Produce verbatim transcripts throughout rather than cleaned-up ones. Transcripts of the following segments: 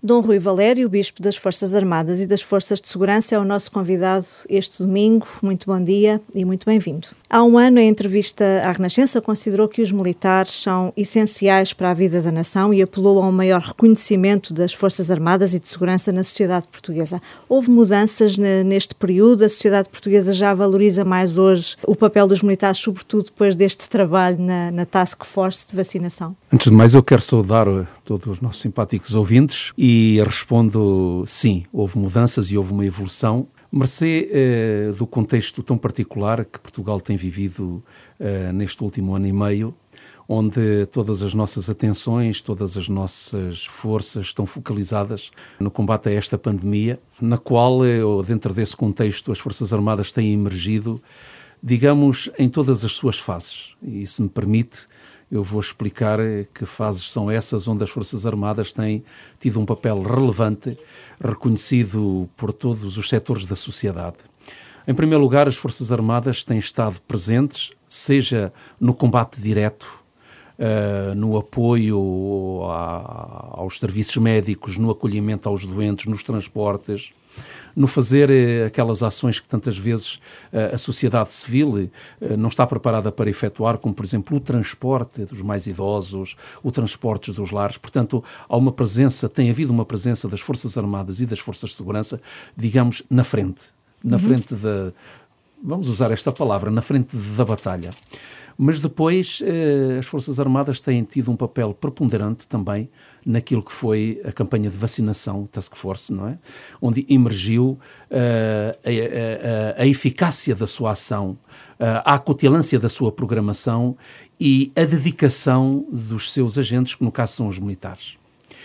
Dom Rui Valério, Bispo das Forças Armadas e das Forças de Segurança, é o nosso convidado este domingo. Muito bom dia e muito bem-vindo. Há um ano, em entrevista à Renascença, considerou que os militares são essenciais para a vida da nação e apelou a um maior reconhecimento das Forças Armadas e de Segurança na sociedade portuguesa. Houve mudanças neste período? A sociedade portuguesa já valoriza mais hoje o papel dos militares, sobretudo depois deste trabalho na, na Task Force de vacinação? Antes de mais, eu quero saudar todos os nossos simpáticos ouvintes e respondo sim, houve mudanças e houve uma evolução. Mercê eh, do contexto tão particular que Portugal tem vivido eh, neste último ano e meio, onde todas as nossas atenções, todas as nossas forças estão focalizadas no combate a esta pandemia, na qual, ou dentro desse contexto, as Forças Armadas têm emergido, digamos, em todas as suas fases. E, se me permite, eu vou explicar que fases são essas onde as Forças Armadas têm tido um papel relevante, reconhecido por todos os setores da sociedade. Em primeiro lugar, as Forças Armadas têm estado presentes, seja no combate direto, uh, no apoio a, aos serviços médicos, no acolhimento aos doentes, nos transportes, no fazer eh, aquelas ações que tantas vezes eh, a sociedade civil eh, não está preparada para efetuar, como, por exemplo, o transporte dos mais idosos, o transporte dos lares. Portanto, há uma presença, tem havido uma presença das Forças Armadas e das Forças de Segurança, digamos, na frente. Na uhum. frente da... Vamos usar esta palavra, na frente da batalha. Mas depois eh, as Forças Armadas têm tido um papel preponderante também naquilo que foi a campanha de vacinação, Task Force, não é? Onde emergiu uh, a, a, a eficácia da sua ação, uh, a acutilância da sua programação e a dedicação dos seus agentes, que no caso são os militares.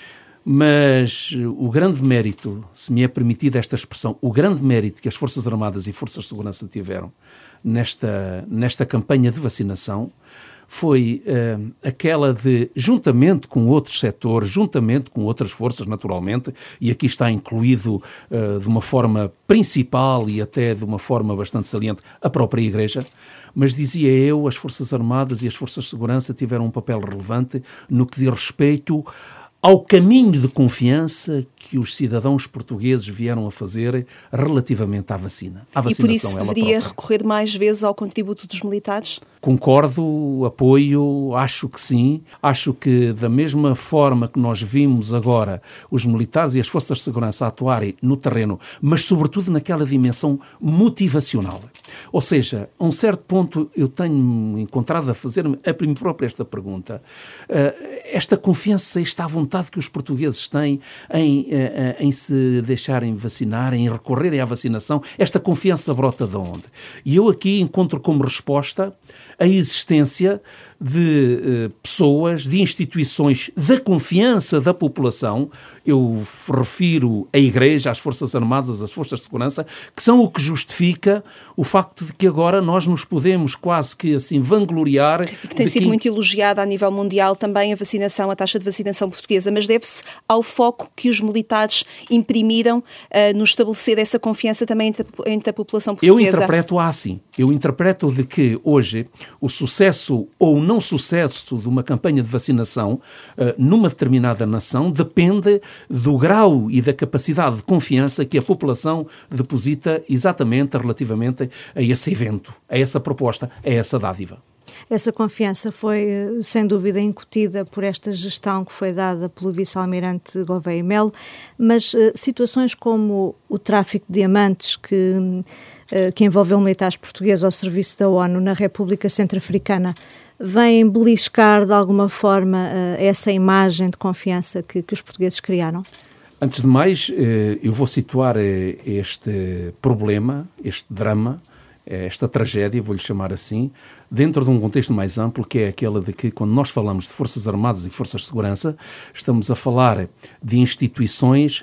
Mas o grande mérito, se me é permitida esta expressão, o grande mérito que as Forças Armadas e Forças de Segurança tiveram nesta, nesta campanha de vacinação foi uh, aquela de, juntamente com outros setores, juntamente com outras forças, naturalmente, e aqui está incluído uh, de uma forma principal e até de uma forma bastante saliente a própria Igreja, mas dizia eu, as Forças Armadas e as Forças de Segurança tiveram um papel relevante no que diz respeito ao caminho de confiança que os cidadãos portugueses vieram a fazer relativamente à vacina. À vacinação, e por isso deveria própria. recorrer mais vezes ao contributo dos militares? Concordo, apoio, acho que sim. Acho que da mesma forma que nós vimos agora os militares e as forças de segurança atuarem no terreno, mas sobretudo naquela dimensão motivacional. Ou seja, a um certo ponto eu tenho encontrado a fazer-me a mim própria esta pergunta. Esta confiança, esta vontade que os portugueses têm em, em se deixarem vacinar, em recorrerem à vacinação, esta confiança brota de onde? E eu aqui encontro como resposta a existência de eh, pessoas, de instituições da confiança da população, eu refiro à Igreja, às Forças Armadas, às Forças de Segurança, que são o que justifica o facto de que agora nós nos podemos quase que assim vangloriar. E que tem sido que... muito elogiada a nível mundial também a vacinação, a taxa de vacinação portuguesa, mas deve-se ao foco que os militares imprimiram uh, no estabelecer essa confiança também entre a, entre a população portuguesa. Eu interpreto-a assim. Eu interpreto de que hoje o sucesso ou não sucesso de uma campanha de vacinação uh, numa determinada nação depende do grau e da capacidade de confiança que a população deposita exatamente relativamente a esse evento, a essa proposta, a essa dádiva. Essa confiança foi, sem dúvida, incutida por esta gestão que foi dada pelo vice-almirante Gouveia e Melo, mas uh, situações como o tráfico de diamantes que, uh, que envolveu militares portugueses ao serviço da ONU na República Centro-Africana vêm beliscar de alguma forma uh, essa imagem de confiança que, que os portugueses criaram? Antes de mais, uh, eu vou situar uh, este problema, este drama, esta tragédia, vou-lhe chamar assim, dentro de um contexto mais amplo, que é aquele de que, quando nós falamos de Forças Armadas e Forças de Segurança, estamos a falar de instituições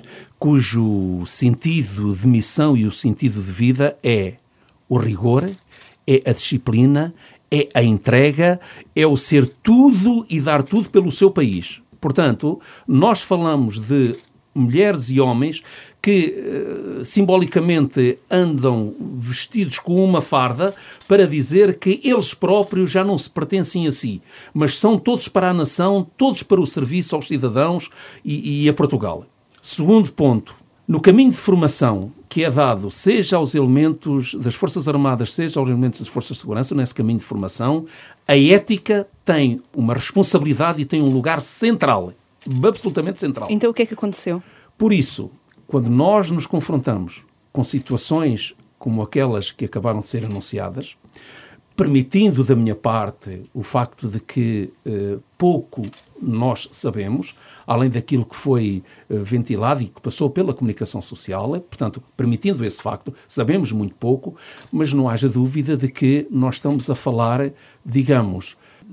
cujo sentido de missão e o sentido de vida é o rigor, é a disciplina, é a entrega, é o ser tudo e dar tudo pelo seu país. Portanto, nós falamos de mulheres e homens que uh, simbolicamente andam vestidos com uma farda para dizer que eles próprios já não se pertencem a si, mas são todos para a nação, todos para o serviço aos cidadãos e, e a Portugal. Segundo ponto, no caminho de formação que é dado, seja aos elementos das Forças Armadas, seja aos elementos das Forças de Segurança, nesse caminho de formação, a ética tem uma responsabilidade e tem um lugar central, absolutamente central. Então o que é que aconteceu? Por isso, quando nós nos confrontamos com situações como aquelas que acabaram de ser anunciadas, permitindo da minha parte o facto de que eh, pouco nós sabemos, além daquilo que foi eh, ventilado e que passou pela comunicação social, eh, portanto, permitindo esse facto, sabemos muito pouco, mas não haja dúvida de que nós estamos a falar, digamos,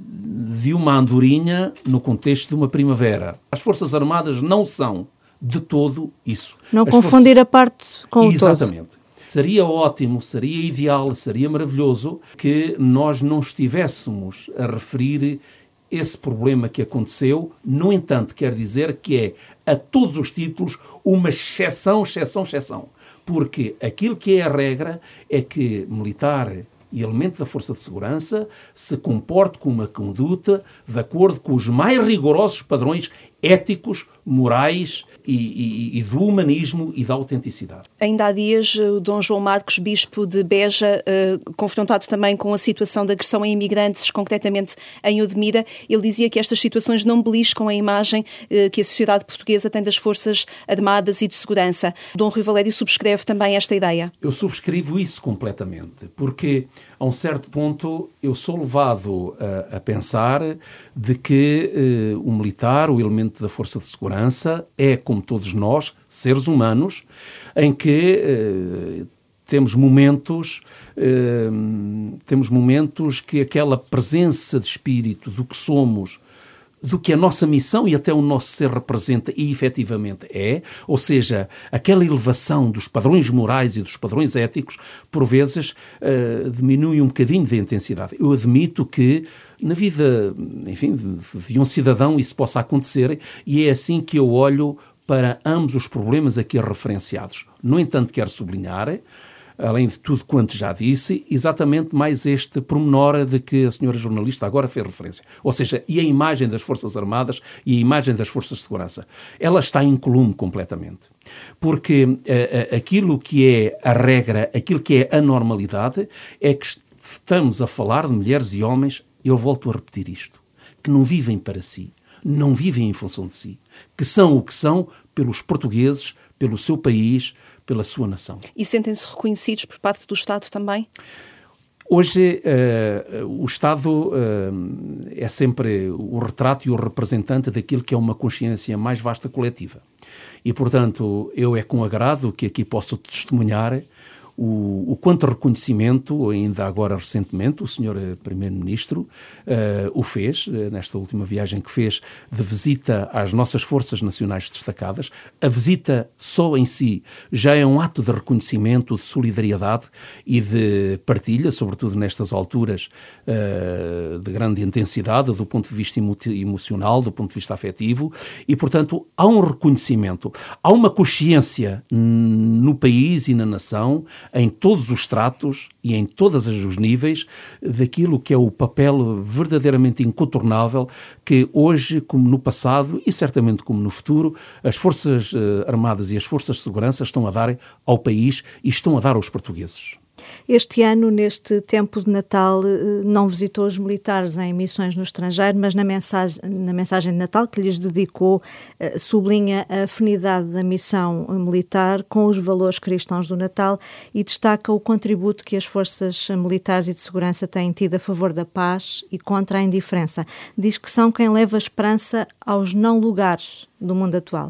de uma andorinha no contexto de uma primavera. As Forças Armadas não são de todo isso. Não As confundir forças... a parte com o todo. Exatamente. Seria ótimo, seria ideal, seria maravilhoso que nós não estivéssemos a referir esse problema que aconteceu. No entanto, quer dizer que é, a todos os títulos, uma exceção, exceção, exceção. Porque aquilo que é a regra é que militar e elemento da Força de Segurança se comporte com uma conduta de acordo com os mais rigorosos padrões éticos, morais e, e, e do humanismo e da autenticidade. Ainda há dias, o Dom João Marcos, bispo de Beja, eh, confrontado também com a situação de agressão a imigrantes, concretamente em Odmira, ele dizia que estas situações não beliscam a imagem eh, que a sociedade portuguesa tem das Forças Armadas e de Segurança. Dom Rui Valério subscreve também esta ideia. Eu subscrevo isso completamente, porque a um certo ponto eu sou levado a, a pensar de que eh, o militar, o elemento da Força de Segurança, é, como todos nós, seres humanos, em que eh, temos momentos, eh, temos momentos que aquela presença de espírito do que somos, do que a nossa missão e até o nosso ser representa e efetivamente é, ou seja, aquela elevação dos padrões morais e dos padrões éticos, por vezes uh, diminui um bocadinho de intensidade. Eu admito que na vida, enfim, de, de um cidadão isso possa acontecer e é assim que eu olho para ambos os problemas aqui referenciados. No entanto, quero sublinhar, além de tudo quanto já disse, exatamente mais este pormenor de que a senhora jornalista agora fez referência. Ou seja, e a imagem das Forças Armadas e a imagem das Forças de Segurança. Ela está incolume completamente. Porque uh, uh, aquilo que é a regra, aquilo que é a normalidade, é que estamos a falar de mulheres e homens, eu volto a repetir isto, que não vivem para si, não vivem em função de si, que são o que são pelos portugueses, pelo seu país, pela sua nação. E sentem-se reconhecidos por parte do Estado também? Hoje, uh, o Estado uh, é sempre o retrato e o representante daquilo que é uma consciência mais vasta coletiva. E, portanto, eu é com agrado que aqui posso testemunhar o, o quanto reconhecimento, ainda agora recentemente, o senhor Primeiro-Ministro uh, o fez, uh, nesta última viagem que fez, de visita às nossas Forças Nacionais destacadas. A visita só em si já é um ato de reconhecimento, de solidariedade e de partilha, sobretudo nestas alturas uh, de grande intensidade, do ponto de vista emo- emocional, do ponto de vista afetivo, e, portanto, há um reconhecimento, há uma consciência no país e na nação, em todos os tratos e em todos os níveis, daquilo que é o papel verdadeiramente incontornável que hoje, como no passado e certamente como no futuro, as Forças Armadas e as Forças de Segurança estão a dar ao país e estão a dar aos portugueses. Este ano, neste tempo de Natal, não visitou os militares em missões no estrangeiro, mas na mensagem, na mensagem de Natal que lhes dedicou, sublinha a afinidade da missão militar com os valores cristãos do Natal e destaca o contributo que as forças militares e de segurança têm tido a favor da paz e contra a indiferença. Diz que são quem leva esperança aos não lugares do mundo atual.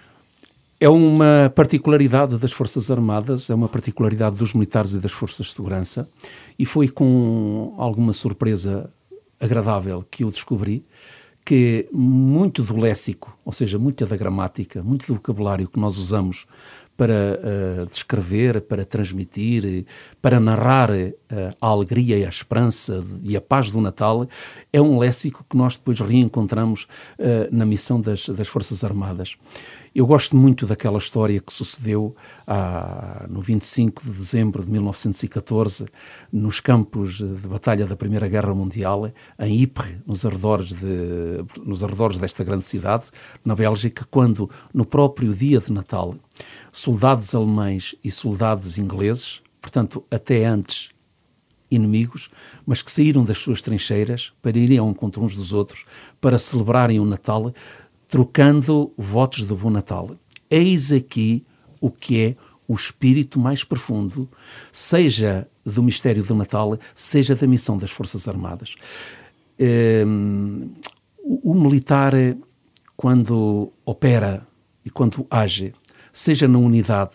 É uma particularidade das Forças Armadas, é uma particularidade dos militares e das Forças de Segurança, e foi com alguma surpresa agradável que eu descobri que muito do léxico, ou seja, muita da gramática, muito do vocabulário que nós usamos para uh, descrever, para transmitir, para narrar uh, a alegria e a esperança e a paz do Natal, é um léxico que nós depois reencontramos uh, na missão das, das Forças Armadas. Eu gosto muito daquela história que sucedeu ah, no vinte e cinco de dezembro de mil novecentos e catorze, nos campos de batalha da Primeira Guerra Mundial, em Ypres, nos arredores, de, nos arredores desta grande cidade, na Bélgica, quando, no próprio dia de Natal, soldados alemães e soldados ingleses, portanto, até antes inimigos, mas que saíram das suas trincheiras para irem ao encontro uns dos outros, para celebrarem o Natal, trocando votos de bom Natal. Eis aqui o que é o espírito mais profundo, seja do mistério do Natal, seja da missão das Forças Armadas. Um, o, o militar, quando opera e quando age, seja na unidade,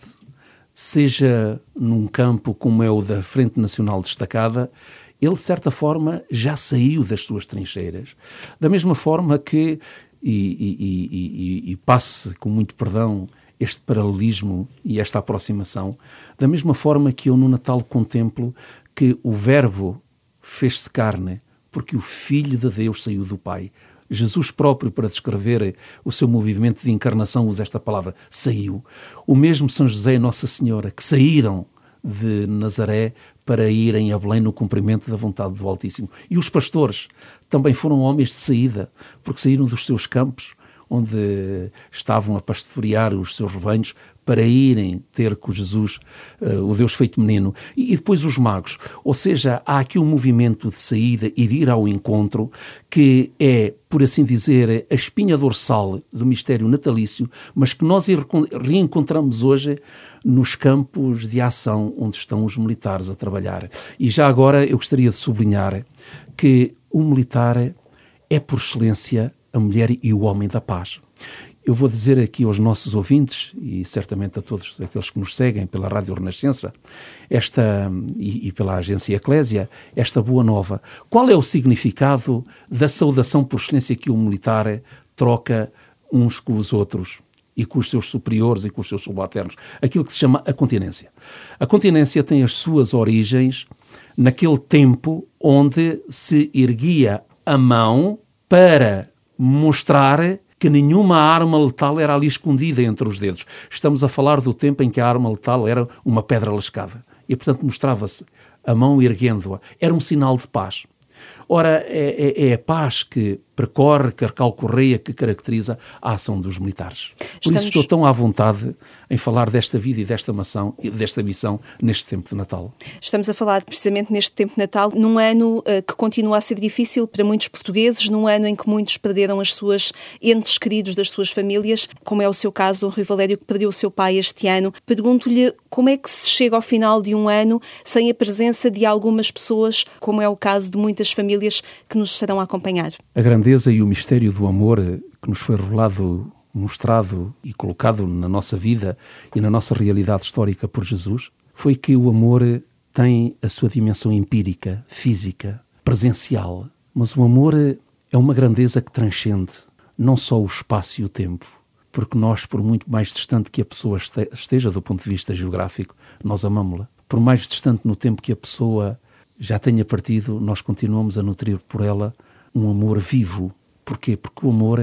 seja num campo como é o da Frente Nacional Destacada, ele, de certa forma, já saiu das suas trincheiras. Da mesma forma que E, e, e, e, e passe com muito perdão este paralelismo e esta aproximação, da mesma forma que eu no Natal contemplo que o Verbo fez-se carne, porque o Filho de Deus saiu do Pai. Jesus próprio, para descrever o seu movimento de encarnação, usa esta palavra, saiu. O mesmo São José e Nossa Senhora, que saíram de Nazaré para irem a Belém no cumprimento da vontade do Altíssimo. E os pastores também foram homens de saída, porque saíram dos seus campos, onde estavam a pastorear os seus rebanhos, para irem ter com Jesus, uh, o Deus feito menino. E, e depois os magos. Ou seja, há aqui um movimento de saída e de ir ao encontro, que é, por assim dizer, a espinha dorsal do mistério natalício, mas que nós reencontramos hoje nos campos de ação onde estão os militares a trabalhar. E já agora eu gostaria de sublinhar que o militar é, por excelência, a mulher e o homem da paz. Eu vou dizer aqui aos nossos ouvintes, e certamente a todos aqueles que nos seguem pela Rádio Renascença, esta, e, e pela agência Eclésia, esta boa nova. Qual é o significado da saudação por excelência que o militar troca uns com os outros e com os seus superiores e com os seus subalternos? Aquilo que se chama a continência. A continência tem as suas origens naquele tempo onde se erguia a mão para mostrar que nenhuma arma letal era ali escondida entre os dedos. Estamos a falar do tempo em que a arma letal era uma pedra lascada. E, portanto, mostrava-se a mão erguendo-a. Era um sinal de paz. Ora, é, é, é a paz que percorre, Carcal Correia, que caracteriza a ação dos militares. Por Estamos... isso estou tão à vontade em falar desta vida e desta missão, desta missão neste tempo de Natal. Estamos a falar precisamente neste tempo de Natal, num ano uh, que continua a ser difícil para muitos portugueses, num ano em que muitos perderam as suas entes queridos das suas famílias, como é o seu caso, o Rui Valério, que perdeu o seu pai este ano. Pergunto-lhe como é que se chega ao final de um ano sem a presença de algumas pessoas, como é o caso de muitas famílias que nos estarão a acompanhar. A grandeza e o mistério do amor que nos foi revelado, mostrado e colocado na nossa vida e na nossa realidade histórica por Jesus, foi que o amor tem a sua dimensão empírica, física, presencial. Mas o amor é uma grandeza que transcende não só o espaço e o tempo, porque nós, por muito mais distante que a pessoa esteja do ponto de vista geográfico, nós amamos-la. Por mais distante no tempo que a pessoa já tenha partido, nós continuamos a nutrir por ela um amor vivo. Porquê? Porque o amor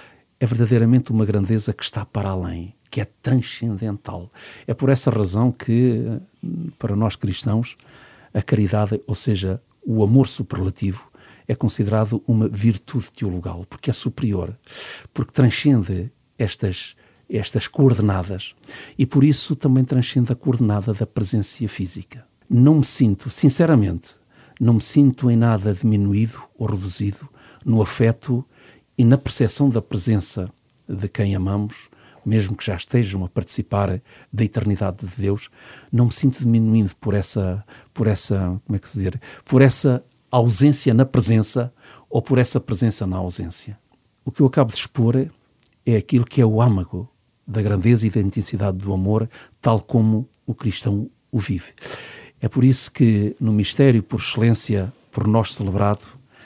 é verdadeiramente uma grandeza que está para além, que é transcendental. É por essa razão que, para nós cristãos, a caridade, ou seja, o amor superlativo, é considerado uma virtude teologal, porque é superior, porque transcende estas, estas coordenadas e por isso também transcende a coordenada da presença física. Não me sinto, sinceramente, não me sinto em nada diminuído ou reduzido no afeto e na percepção da presença de quem amamos, mesmo que já estejam a participar da eternidade de Deus. Não me sinto diminuído por essa, por essa, como é que se diz, por essa ausência na presença ou por essa presença na ausência. O que eu acabo de expor é aquilo que é o âmago da grandeza e da intensidade do amor, tal como o cristão o vive. É por isso que no mistério por excelência por nós celebrado,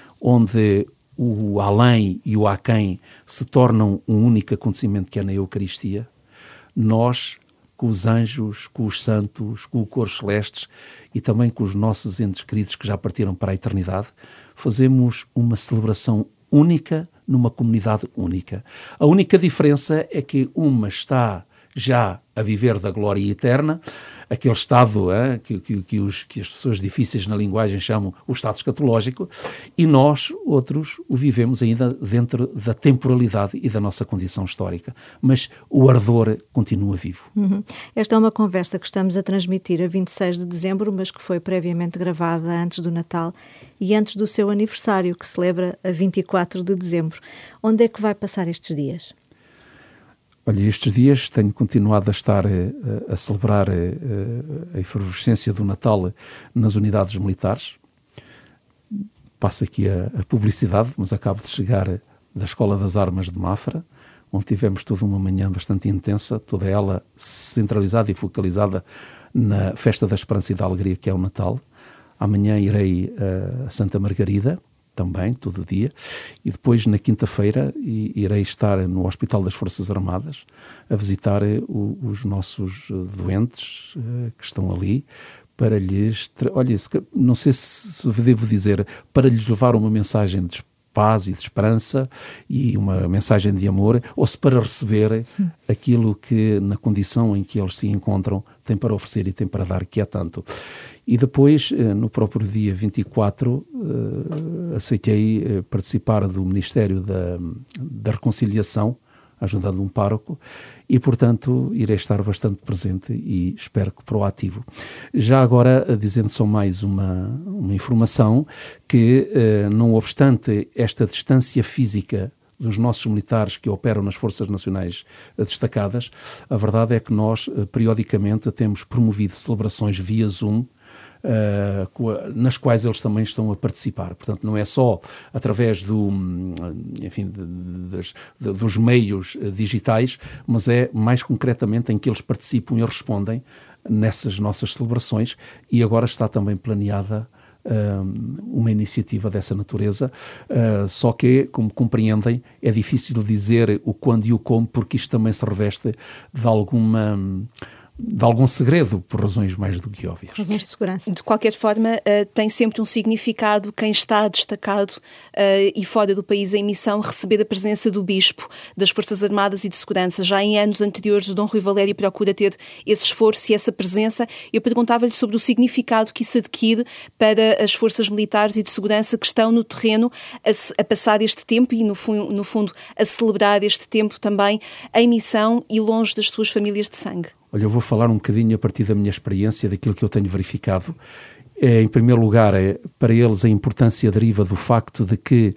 onde o além e o aquém se tornam um único acontecimento que é na Eucaristia, nós, com os anjos, com os santos, com os coros celestes e também com os nossos entes queridos que já partiram para a eternidade, fazemos uma celebração única numa comunidade única. A única diferença é que uma está já a viver da glória eterna, aquele estado hein, que, que, que, os, que as pessoas difíceis na linguagem chamam o estado escatológico, e nós, outros, o vivemos ainda dentro da temporalidade e da nossa condição histórica. Mas o ardor continua vivo. Uhum. Esta é uma conversa que estamos a transmitir a vinte e seis de dezembro, mas que foi previamente gravada antes do Natal e antes do seu aniversário, que celebra a vinte e quatro de dezembro. Onde é que vai passar estes dias? Olha, estes dias tenho continuado a estar a, a celebrar a, a, a efervescência do Natal nas unidades militares. Passo aqui a, a publicidade, mas acabo de chegar da Escola das Armas de Mafra, onde tivemos toda uma manhã bastante intensa, toda ela centralizada e focalizada na Festa da Esperança e da Alegria, que é o Natal. Amanhã irei a Santa Margarida, também, todo o dia, e depois na quinta-feira irei estar no Hospital das Forças Armadas a visitar o, os nossos doentes uh, que estão ali, para lhes, olha, não sei se devo dizer, para lhes levar uma mensagem de paz e de esperança e uma mensagem de amor, ou se para receber Sim. aquilo que na condição em que eles se encontram têm para oferecer e têm para dar, que é tanto. E depois, no próprio dia vinte e quatro, aceitei participar do Ministério da, da Reconciliação, ajudando um pároco, e, portanto, irei estar bastante presente e espero que proativo. Já agora, dizendo só mais uma, uma informação, que, não obstante esta distância física dos nossos militares que operam nas Forças Nacionais destacadas, a verdade é que nós, periodicamente, temos promovido celebrações via Zoom, Uh, nas quais eles também estão a participar. Portanto, não é só através do, enfim, de, de, de, dos meios digitais, mas é mais concretamente em que eles participam e respondem nessas nossas celebrações, e agora está também planeada uh, uma iniciativa dessa natureza, uh, só que, como compreendem, é difícil dizer o quando e o como, porque isto também se reveste de alguma... de algum segredo, por razões mais do que óbvias. Razões de segurança. De qualquer forma, uh, tem sempre um significado quem está destacado uh, e fora do país em missão receber a presença do Bispo, das Forças Armadas e de Segurança. Já em anos anteriores, o Dom Rui Valério procura ter esse esforço e essa presença. Eu perguntava-lhe sobre o significado que isso adquire para as Forças Militares e de Segurança que estão no terreno a, a passar este tempo e, no, fu- no fundo, a celebrar este tempo também em missão e longe das suas famílias de sangue. Olha, eu vou falar um bocadinho a partir da minha experiência, daquilo que eu tenho verificado. É, em primeiro lugar, é, para eles a importância deriva do facto de que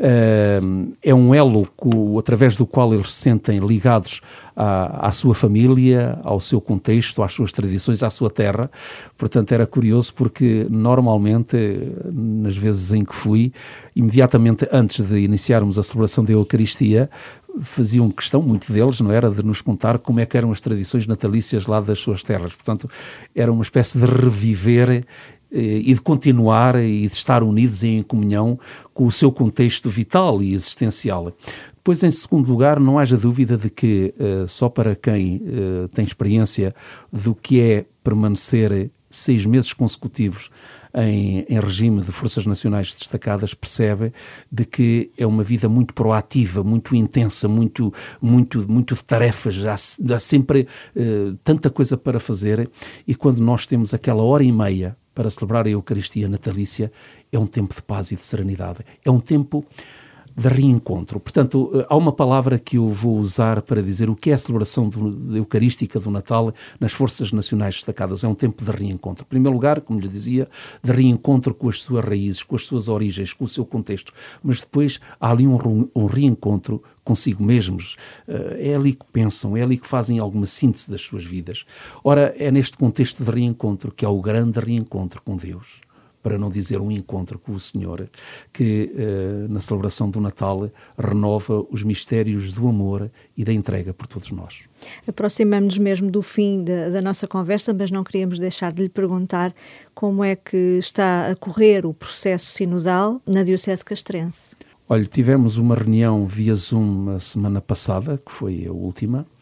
uh, é um elo co, através do qual eles se sentem ligados à, à sua família, ao seu contexto, às suas tradições, à sua terra. Portanto, era curioso porque normalmente, nas vezes em que fui, imediatamente antes de iniciarmos a celebração da Eucaristia, faziam questão, muito deles, não era, de nos contar como é que eram as tradições natalícias lá das suas terras. Portanto, era uma espécie de reviver eh, e de continuar e de estar unidos em comunhão com o seu contexto vital e existencial. Depois, em segundo lugar, não haja dúvida de que, eh, só para quem eh, tem experiência do que é permanecer seis meses consecutivos Em, em regime de Forças Nacionais destacadas, percebe de que é uma vida muito proativa, muito intensa, muito, muito, muito de tarefas, há, há sempre uh, tanta coisa para fazer, e quando nós temos aquela hora e meia para celebrar a Eucaristia natalícia, é um tempo de paz e de serenidade, é um tempo de reencontro. Portanto, há uma palavra que eu vou usar para dizer o que é a celebração do, eucarística do Natal nas Forças Nacionais destacadas. É um tempo de reencontro. Em primeiro lugar, como lhe dizia, de reencontro com as suas raízes, com as suas origens, com o seu contexto. Mas depois há ali um, um reencontro consigo mesmos. É ali que pensam, é ali que fazem alguma síntese das suas vidas. Ora, é neste contexto de reencontro que há o grande reencontro com Deus, para não dizer um encontro com o Senhor, que eh, na celebração do Natal renova os mistérios do amor e da entrega por todos nós. Aproximamos-nos mesmo do fim da, da nossa conversa, mas não queríamos deixar de lhe perguntar como é que está a correr o processo sinodal na Diocese Castrense. Olha, tivemos uma reunião via Zoom a semana passada, que foi a última,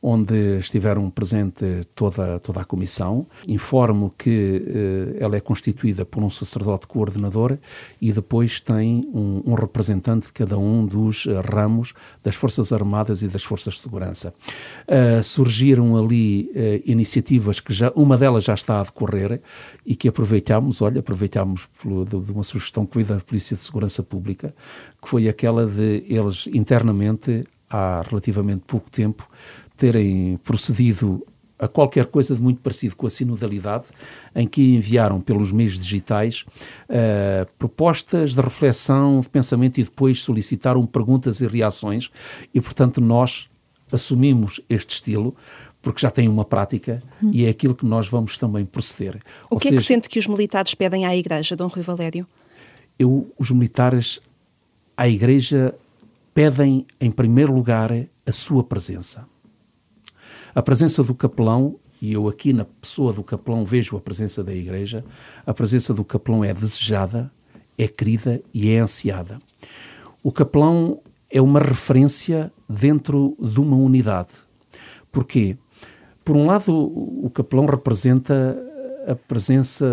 onde estiveram presente toda, toda a comissão. Informo que eh, ela é constituída por um sacerdote coordenador e depois tem um, um representante de cada um dos uh, ramos das Forças Armadas e das Forças de Segurança. Uh, surgiram ali uh, iniciativas que já, uma delas já está a decorrer e que aproveitámos, olha, aproveitámos pelo, de, de uma sugestão que veio da Polícia de Segurança Pública, que foi aquela de eles internamente, há relativamente pouco tempo, terem procedido a qualquer coisa de muito parecido com a sinodalidade, em que enviaram pelos meios digitais uh, propostas de reflexão, de pensamento e depois solicitaram perguntas e reações e, portanto, nós assumimos este estilo porque já tem uma prática hum. e é aquilo que nós vamos também proceder. O Ou que seja, é que sente que os militares pedem à Igreja, Dom Rui Valério? Eu, os militares à Igreja pedem, em primeiro lugar, a sua presença. A presença do capelão, e eu aqui na pessoa do capelão vejo a presença da Igreja, a presença do capelão é desejada, é querida e é ansiada. O capelão é uma referência dentro de uma unidade. Porquê? Por um lado, o capelão representa a presença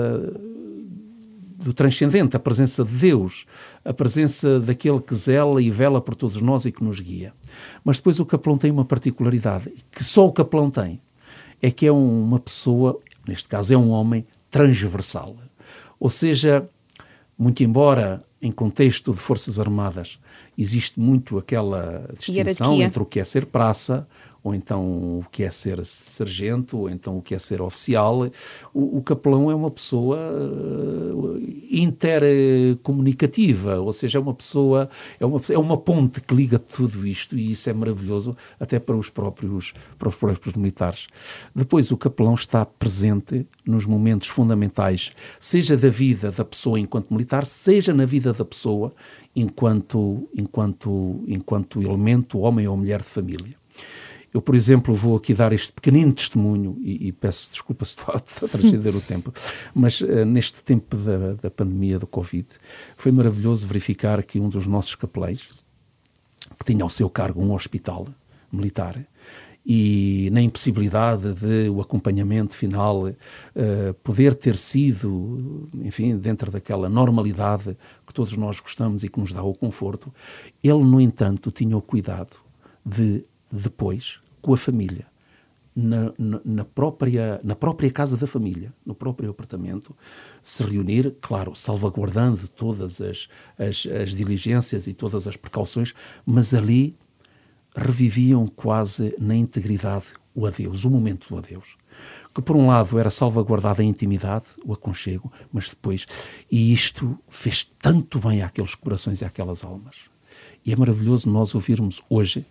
do transcendente, a presença de Deus, a presença daquele que zela e vela por todos nós e que nos guia. Mas depois o capelão tem uma particularidade, que só o capelão tem, é que é uma pessoa, neste caso é um homem, transversal. Ou seja, muito embora em contexto de Forças Armadas existe muito aquela distinção Hierarquia. Entre o que é ser praça, ou então o que é ser sargento, ou então o que é ser oficial. O, o capelão é uma pessoa uh, intercomunicativa, ou seja, é uma pessoa, é uma, é uma ponte que liga tudo isto, e isso é maravilhoso até para os próprios, para os próprios militares. Depois o capelão está presente nos momentos fundamentais, seja da vida da pessoa enquanto militar, seja na vida da pessoa enquanto, enquanto, enquanto elemento, homem ou mulher de família. Eu, por exemplo, vou aqui dar este pequenino testemunho, e, e peço desculpa se estou a, a transcender o tempo, mas uh, neste tempo da, da pandemia do Covid, foi maravilhoso verificar que um dos nossos capelães, que tinha ao seu cargo um hospital militar, e na impossibilidade de o acompanhamento final uh, poder ter sido, enfim, dentro daquela normalidade que todos nós gostamos e que nos dá o conforto, ele, no entanto, tinha o cuidado de, depois, com a família, na, na, na, própria, na própria casa da família, no próprio apartamento, se reunir, claro, salvaguardando todas as, as, as diligências e todas as precauções, mas ali reviviam quase na integridade o adeus, o momento do adeus. Que por um lado era salvaguardada a intimidade, o aconchego, mas depois, e isto fez tanto bem àqueles corações e àquelas almas. E é maravilhoso nós ouvirmos hoje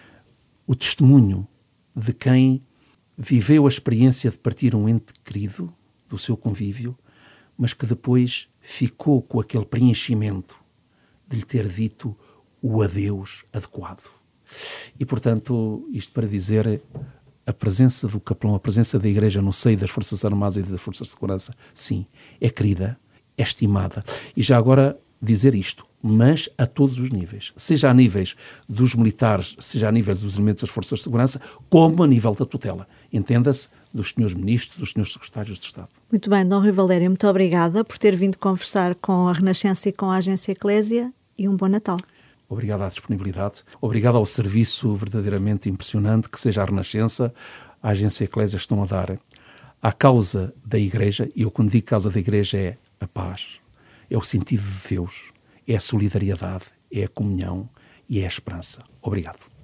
o testemunho de quem viveu a experiência de partir um ente querido do seu convívio, mas que depois ficou com aquele preenchimento de lhe ter dito o adeus adequado. E, portanto, isto para dizer, a presença do capelão, a presença da Igreja no seio das Forças Armadas e das Forças de Segurança, sim, é querida, é estimada. E já agora dizer isto, mas a todos os níveis, seja a níveis dos militares, seja a nível dos elementos das Forças de Segurança, como a nível da tutela. Entenda-se, dos senhores ministros, dos senhores secretários de Estado. Muito bem, Dom Rui Valério, muito obrigada por ter vindo conversar com a Renascença e com a Agência Eclésia, e um bom Natal. Obrigado à disponibilidade, obrigado ao serviço verdadeiramente impressionante que seja a Renascença, a Agência Eclésia estão a dar à causa da Igreja, e eu quando digo causa da Igreja é a paz, é o sentido de Deus, é a solidariedade, é a comunhão e é a esperança. Obrigado.